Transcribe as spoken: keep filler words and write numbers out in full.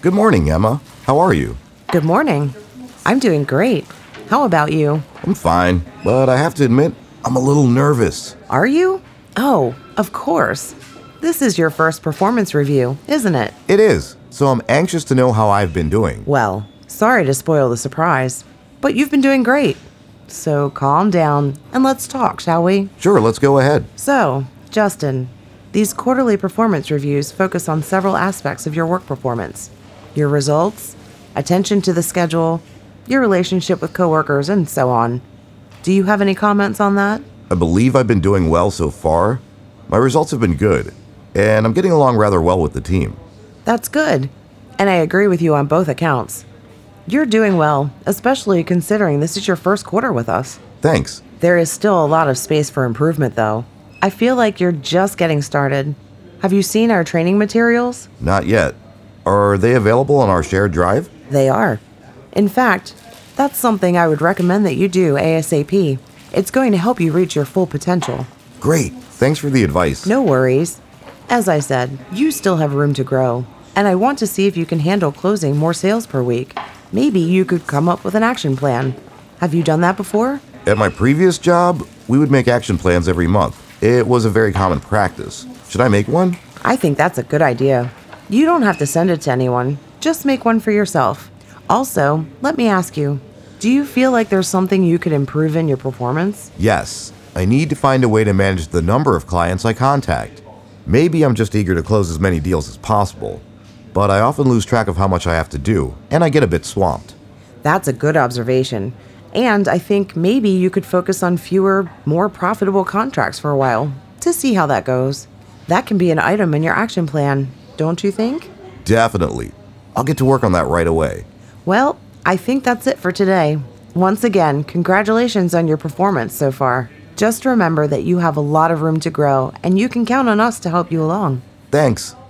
Good morning, Emma. How are you? Good morning. I'm doing great. How about you? I'm fine, but I have to admit, I'm a little nervous. Are you? Oh, of course. This is your first performance review, isn't it? It is, so I'm anxious to know how I've been doing. Well, sorry to spoil the surprise, but you've been doing great. So calm down and let's talk, shall we? Sure, let's go ahead. So, Justin, these quarterly performance reviews focus on several aspects of your work performance. Your results, attention to the schedule, your relationship with coworkers, and so on. Do you have any comments on that? I believe I've been doing well so far. My results have been good, and I'm getting along rather well with the team. That's good, and I agree with you on both accounts. You're doing well, especially considering this is your first quarter with us. Thanks. There is still a lot of space for improvement, though. I feel like you're just getting started. Have you seen our training materials? Not yet. Are they available on our shared drive? They are. In fact, that's something I would recommend that you do ASAP. It's going to help you reach your full potential. Great. Thanks for the advice. No worries. As I said, you still have room to grow, and I want to see if you can handle closing more sales per week. Maybe you could come up with an action plan. Have you done that before? At my previous job, we would make action plans every month. It was a very common practice. Should I make one? I think that's a good idea. You don't have to send it to anyone. Just make one for yourself. Also, let me ask you, do you feel like there's something you could improve in your performance? Yes. I need to find a way to manage the number of clients I contact. Maybe I'm just eager to close as many deals as possible, but I often lose track of how much I have to do, and I get a bit swamped. That's a good observation. And I think maybe you could focus on fewer, more profitable contracts for a while to see how that goes. That can be an item in your action plan, don't you think? Definitely. I'll get to work on that right away. Well, I think that's it for today. Once again, congratulations on your performance so far. Just remember that you have a lot of room to grow, and you can count on us to help you along. Thanks.